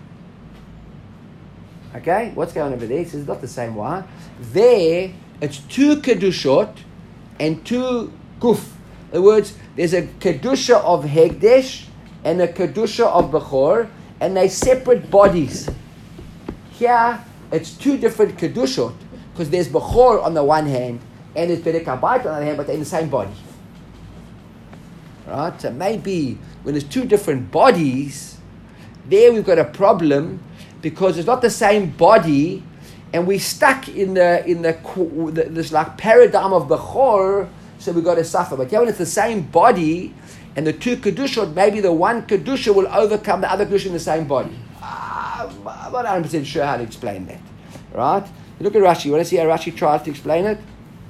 Okay, what's going on over there? He says it's not the same one. There, it's two kedushot and two guf. In other words, there's a kedusha of hekdesh and a kedusha of bechor, and they're separate bodies. Here, it's two different kedushot. Because there's bechor on the one hand and there's berek habayit on the other hand, but they're in the same body. Right? So maybe when there's two different bodies, there we've got a problem because it's not the same body, and we're stuck in the in the, the this like paradigm of bechor, so we've got to suffer. But yeah, when it's the same body and the two kedushot, maybe the one kedusha will overcome the other kedusha in the same body. Uh, I'm not one hundred percent sure how to explain that. Right? Look at Rashi. You want to see how Rashi tries to explain it?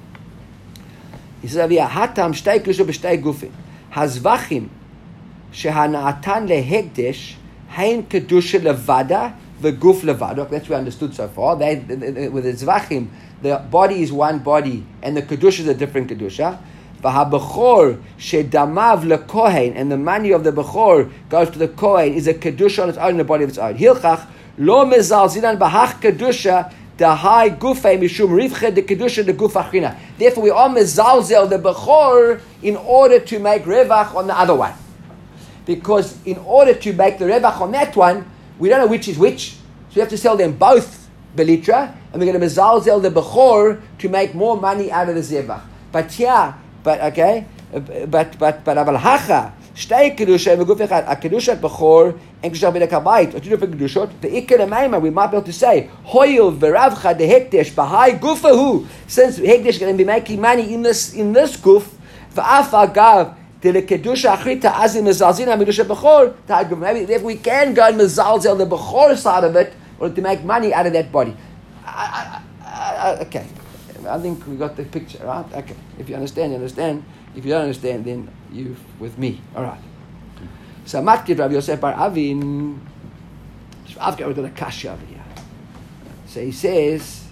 He says, "Hatam shtei kedusha b'shtei gufin. Hazvachim shehanatan lehekdesh hein kedusha levada v'guf levada." That's what we understood so far. They, they, they, with the zvachim, the body is one body, and the kedusha is a different kedusha. V'habechor shedamav lekohen, and the money of the bechor goes to the kohen, is a kedusha on its own, in the body of its own. Hilchach lo mezalzinan b'hach kedusha. The high gufay mishum rivche the kedusha the guf achrina. Therefore, we are mezalzel the bechor in order to make revach on the other one, because in order to make the revach on that one, we don't know which is which, so we have to sell them both belitra, and we're going to mezalzel the bechor to make more money out of the zevach. But yeah, but okay, but but but aval hacha. Shtei kedusha and guf echad. A kedusha bechor and kedusha berek habayit. Or two different kedushot. The ikar emaima we might be able to say hoyil veravcha the hekdesh b'hai gufahu. Since hekdesh going to be making money in this in this guf, v'af agav the kedusha achrita azim mezalzina kedusha bechor. Maybe if we can go and mezalzel the bechor side of it, or to make money out of that body. I, I, I, okay, I think we got the picture, right? Okay, if you understand, you understand. If you don't understand, then you with me. All right. So Matkid Rabbi Yosef Bar Avin. I've got a kasha over here. So he says,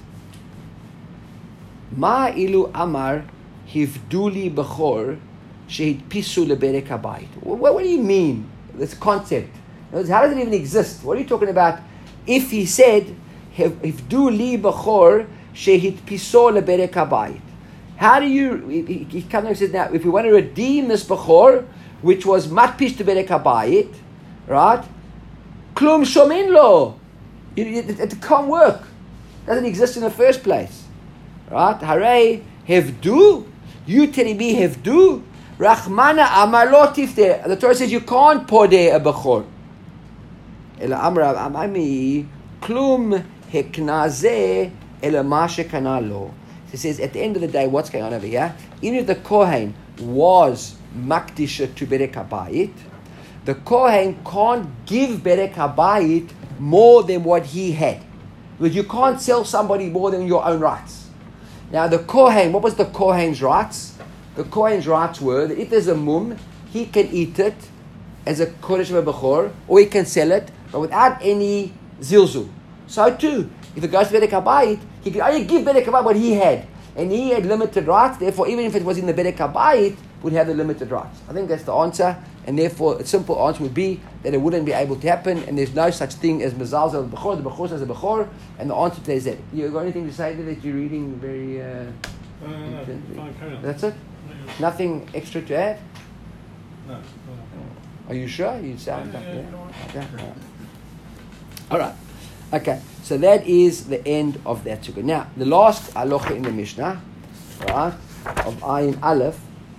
Ma ilu amar hivduli bechor shehid pisu leberek habayit. What do you mean? This concept. How does it even exist? What are you talking about? If he said hivduli bechor shehid piso leberek habayit. How do you, he, he comes and says, now, if we want to redeem this bechor, which was matpish to berek habayit, right? Klum shomin lo. It, it, it can't work. Doesn't exist in the first place. Right? Hare hevdu. You telling me hevdu? Rachmana amar lo tifter. The Torah says you can't podeh a bechor. Ela amar amami klum heknazeh ela ma shekana lo. It says at the end of the day, what's going on over here? Even if the Kohen was makdisha to Berek HaBayit, the Kohen can't give Berek HaBayit more than what he had. Because you can't sell somebody more than your own rights. Now the Kohen, what was the Kohen's rights? The Kohen's rights were that if there's a mum, he can eat it as a Kodesh Bechor, or he can sell it, but without any zilzul. So too, if it goes to Berek HaBayit, he could only give Berek HaBayit what he had. And he had limited rights, therefore even if it was in the Berek HaBayit, would have the limited rights. I think that's the answer, and therefore a simple answer would be that it wouldn't be able to happen, and there's no such thing as Mezalzel al-Bechor, the Bechor says a Bechor, and the answer to that is that. You got anything to say there that you're reading very... Uh, no, no, no, fine, carry on. That's it? Nothing extra to add? No. no. Are you sure? You sound yeah, like yeah, that. yeah. Okay. All right. Okay. So that is the end of that sugya. Now, the last halacha in the Mishnah, right, of Ayin Aleph,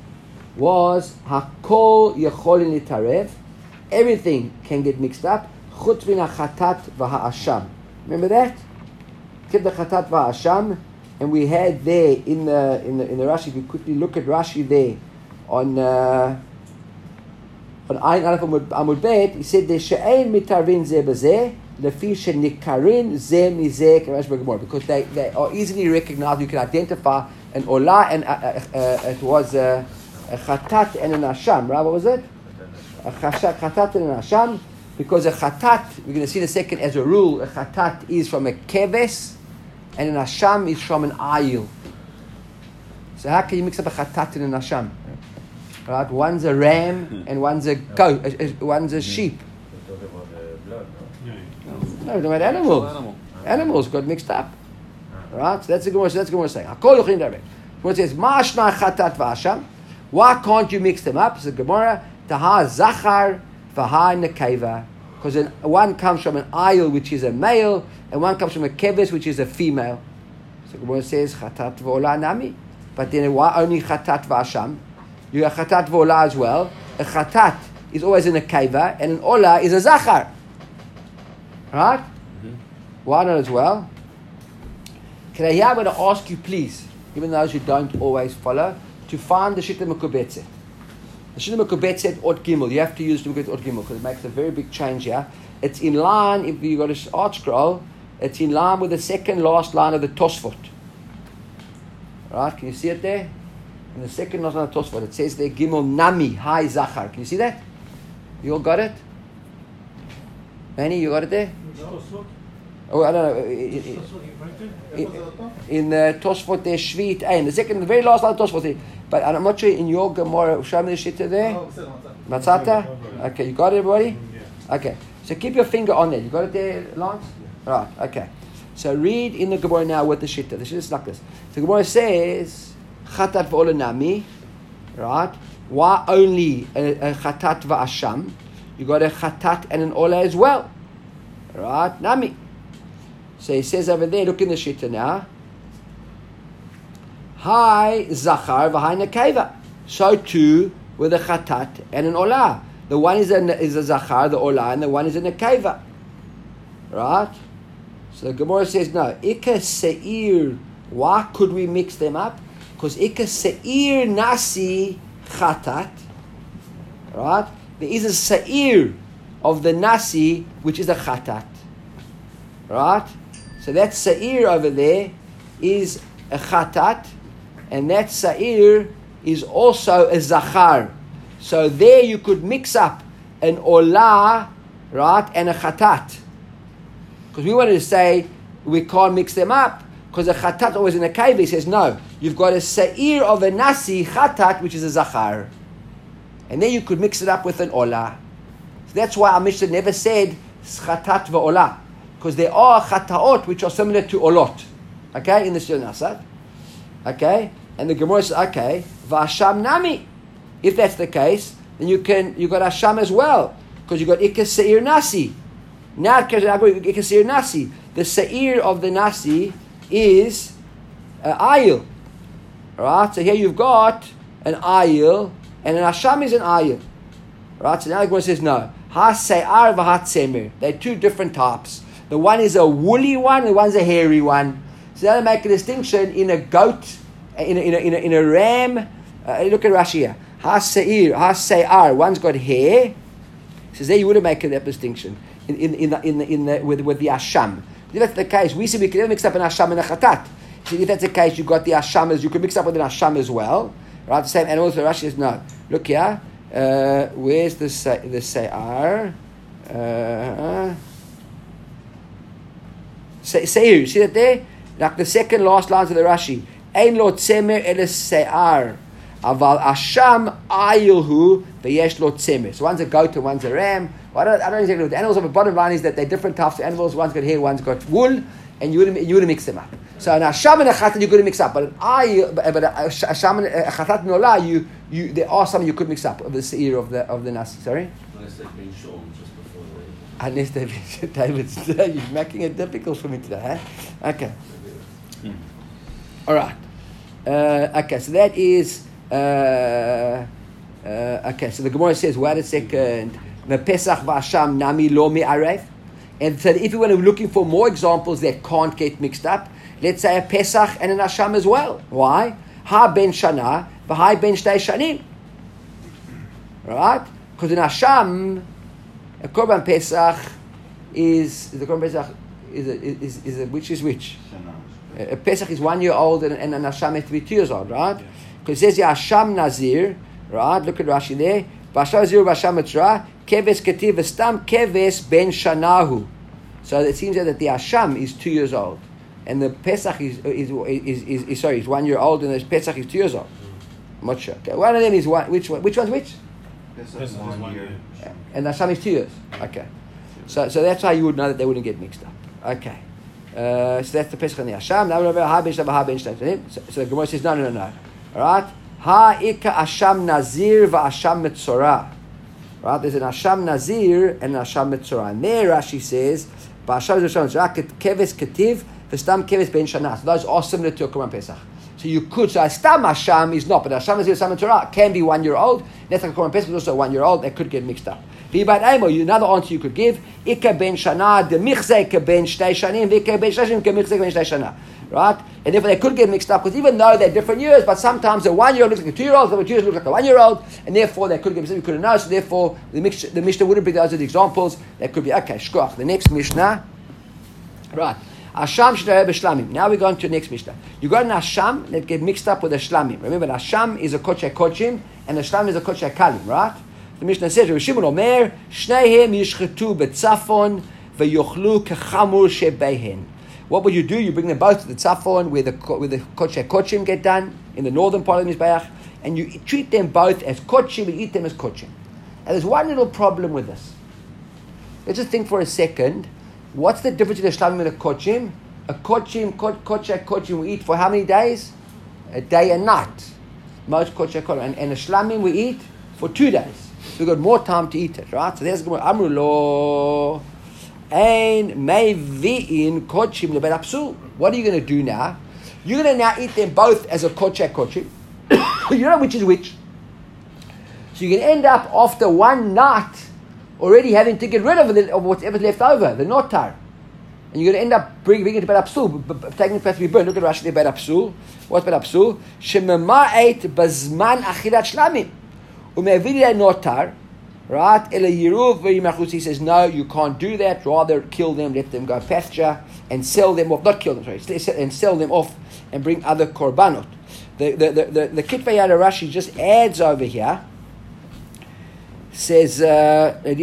was Hakol Yecholin Litarev. Everything can get mixed up. Chutz min hachatat v'ha'asham. Remember that? Keep the chatat v'ha'asham. And we had there in the in the in the Rashi. If you quickly look at Rashi there on uh, on Ayin Aleph Amud Bet, he said there she'ein mitarvin zeh b'zeh lefi shenikarin zeh mizeh k'rash b'gemor, because they, they are easily recognized. You can identify an olah and uh, uh, uh, it was a, a chatat and an asham. Right? What was it? A chatat and an asham. Because a chatat, we're going to see in a second as a rule, a chatat is from a keves, and an asham is from an ayil. So how can you mix up a chatat and an asham? Right? One's a ram and one's a goat, uh, uh, one's a sheep. We're talking about the blood, no? No, we're talking about animals. Animal. Animals got mixed up. Right? So that's the Gemara. So that's the Gemara saying. Hakol yochin direct. Gemara says, Ma'ashna chatat v'asham. Why can't you mix them up? So the Gemara, Taha zachar v'ha nekeva. Because one comes from an ayil, which is a male, and one comes from a keves, which is a female. So the Gemara says, chatat v'olah nami. But then why only chatat v'asham? You have chatat v'olah as well. A chatat is always in a keva, and an olah is a zachar. Right? Mm-hmm. Why not as well? Can I, here I'm going to ask you, please, even those who don't always follow, to find the Shita Mekubetzet. The Shita Mekubetzet Ot Gimel. You have to use the Mekubetzet Ot Gimel because it makes a very big change here. It's in line, if you got an art scroll, it's in line with the second last line of the Tosfot. Right? Can you see it there? In the second last line of the Tosfot, it says there, Gimel Nami, Hai Zachar. Can you see that? You all got it? Manny, you got it there? Oh, I don't know. In, in, in the Tosfot there, Shvit Ein. The second, the very last line of Tosfot there. But I'm not sure in your Gemara, show me the Shitta there. Matzata? Okay, you got it, everybody? Okay. So keep your finger on there. You got it there, Lance? Right, okay. So read in the Gemara now with the Shitta. The Shitta is like this. The Gemara says, Chatat v'olah nami. Right? Why only a, a Chatat v'asham? You got a Chatat and an olah as well. Right? Nami. So he says over there, look in the Shitta now. Hi Zachar v'hai nekeva. So too with a Chatat and an olah. The one is a, is a Zachar, the olah, and the one is a nekeva. Right? So the Gemara says, no. Ika se'ir. Why could we mix them up? Because Ika se'ir nasi Chatat. Right? There is a se'ir of the nasi, which is a Chatat. Right? So that sa'ir over there is a chatat, and that sa'ir is also a zachar. So there you could mix up an olah, right, and a chatat. Because we wanted to say we can't mix them up, because a chatat always in a keva. He says, no, you've got a sa'ir of a nasi chatat, which is a zachar. And then you could mix it up with an olah. So that's why our Mishnah never said chatat va'olah. Because there are chataot which are similar to olot, okay, in the Shir Nasad, okay, and the Gemara says, okay, v'asham nami. If that's the case, then you can you got asham as well, because you got ikas seir nasi. Now ikas seir nasi. the seir of the nasi is uh, ayil. Right? So here you've got an ayil, and an asham is an ayil. Right? So now the Gemara says no. Ha seir v'ha tzemer. They're two different types. The one is a woolly one, and the one's a hairy one. So now they make a distinction in a goat, in a, in a, in a, in a ram. Uh, look at Rashi here. Ha seir, ha seir. One's got hair. He says there you wouldn't make that distinction in in in the, in the, in the, with with the asham. If that's the case, we say we can never mix up an asham and a chatat. So if that's the case, you've got the ashamas, you could mix up with an asham as well. Right? The same animals, so Rashi says no. Look here. Uh, where's the se- the se'ar? Uh, se- se'ir. See that there? Like the second last lines of the Rashi. Ein lo tzemer ele se'ar. Aval asham ayilhu veyesh lo tzemer. So one's a goat and one's a ram. Well, I don't, I don't exactly know. The animals, of the bottom line is that they're different types of animals. One's got hair, one's got wool, and you wouldn't, you wouldn't mix them up. So an asham and a chatat you couldn't mix up, but an ayil, but a asham and a chatat nola, you, you, there are some you could mix up of the seir of the of the nasi. Sorry. Unless they've been shorn just before they. Unless they've been David, you're making it difficult for me today, huh? Okay. Mm. All right. Uh, okay, so that is. Uh, uh, okay, so the Gemara says, wait a second. The Pesach v'asham nami lo mi'arev. And so if we were looking for more examples that can't get mixed up, let's say a Pesach and an Asham as well. Why? Ha ben shana v'ha ben shtei shanim. Right? Because an Asham, a Korban Pesach is, the Korban Pesach is, a, is, is a, which is which? A Pesach is one year old and, and an Asham has to be two years old, right? Because it says here Asham Nazir, right? Look at Rashi there. V'asham Nazir v'asham Mitzrah, keves ketiv v'stam keves ben shanahu. So it seems that the Asham is two years old, and the Pesach is is is, is, is sorry, is one year old, and the Pesach is two years old. I'm not sure. Okay. One of them is one. Which one? Which one's which? Pesach one, one year. Yeah. And the Asham is two years. Okay. So so that's how you would know that they wouldn't get mixed up. Okay. Uh, so that's the Pesach and the Asham. Now we're ha ben ha ben shtayim. So the Gemara says no no no no. All right. Ha ika Asham Nazir v'Asham Metzorah. Right, there's an Asham Nazir and an Asham Metzorah. And there Rashi says, Ba'asham Metzorah, keves ketiv, v'stam keves ben shana. So those are similar to a Korban Pesach. So you could say, Stam Asham is not, but Asham Nazir, Asham Metzorah can be one year old. That's like a Korban Pesach, but also one year old. They could get mixed up. V'ibad Amo, another answer you could give, Ika ben shana, de michze ke ben shtei shanim, v'ika ben shtei shanim ke michze ke ben shtei shana. Right? And therefore they could get mixed up, because even though they're different years, but sometimes a one-year-old looks like a two-year-old, the two-year-old looks like a one-year-old, and therefore they could get mixed up, you couldn't know, so therefore the, mix, the Mishnah wouldn't be those are the examples. They could be, okay, shkoch. The next Mishnah, right, Asham Shnei B'Shlamim. Now we're going to the next Mishnah. You got an Asham that get mixed up with a Shlamim. Remember, an Asham is a Kochei Kochim, and a Shlamim is a Kochei Kalim, right? The Mishnah says, Rabbi Shimon Omer, Shneihem yishchetu betzafon v'yochlu kechamur shebeihen. What would you do? You bring them both to the Tzafon, where the where the Kochei Kochim get done, in the northern part of the Mizbeach, and you treat them both as Kochim, and eat them as Kochim. And there's one little problem with this. Let's just think for a second. What's the difference between a Shlamim and a Kochim? A Kochim, Kochei Kochim, we eat for how many days? A day and night. Most Kochei Kochim. And, and a Shlamim we eat for two days. So we've got more time to eat it, right? So there's Amru Lo. Ein meivi'in kochim lebet apsul. What are you going to do now? You're going to now eat them both as a kochei kochim. You know which is which. So you can end up after one night already having to get rid of, the, of whatever's left over, the notar. And you're going to end up bringing, bringing it to bet apsul, b- b- taking it to be burned. Look at Rashi, bet apsul. What's bet apsul? Shemama'et bazman achilat shlamim. Ume'avidei notar. Right? He says, no, you can't do that. Rather, kill them, let them go pasture, and sell them off. Not kill them, sorry, and sell them off and bring other korbanot. The the the the, the Kitvei Yad Rashi just adds over here. Says, uh, okay,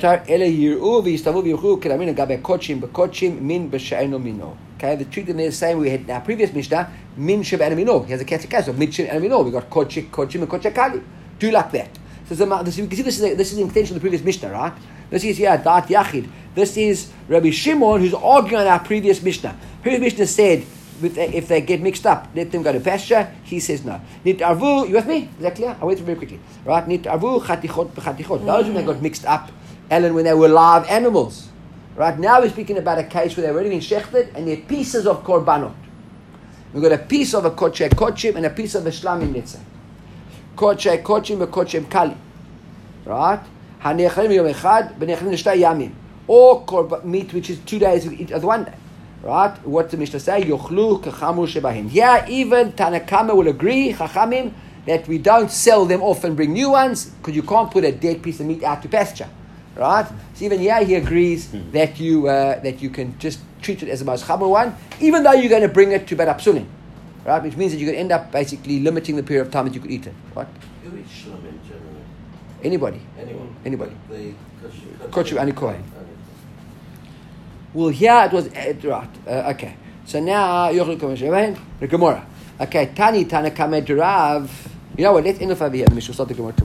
the treat them the same we had in our previous Mishnah, min sheb anamino. He has a category of min sheb anamino. We got kochik, kochim, and kochek kali. Do like that. So this, you can see this is, a, this is the extension of the previous Mishnah, right? This is here, Dat Yachid. This is Rabbi Shimon who's arguing on our previous Mishnah. Previous Mishnah said, if they, if they get mixed up, let them go to pasture. He says no. Nit arvu, you with me? Is that clear? I went through very quickly. Right? Nit arvu chatichot b'chatichot. Those when they got mixed up, Ellen, when they were live animals. Right now we're speaking about a case where they've already been shechted and they're pieces of korbanot. We've got a piece of a kodshe kodshim and a piece of a shlamim nitzah. Kodshe kodshim and kodshem kali. Right? Hanechlim yom echad, benechlim nishtay yamim. Or korban meat which is two days we eat as one day. Right? What's the Mishnah say? Yochlu kachamru shebahim. Here even Tanakama will agree, chachamim, that we don't sell them off and bring new ones because you can't put a dead piece of meat out to pasture. Right? So even here he agrees mm. that you uh, that you can just treat it as the most chamor one, even though you're going to bring it to Beit Apsulim. Right? Which means that you're going to end up basically limiting the period of time that you could eat it. Right? Who eats shlamim generally? Anybody. Anyone? Anybody. The Kodshu and Kohen. Well, here it was, uh, right, uh, okay. So now, the Gemara. Okay, Tani, Tanakame Rav. You know what, let's end off over here. We shall start the Gemara tomorrow.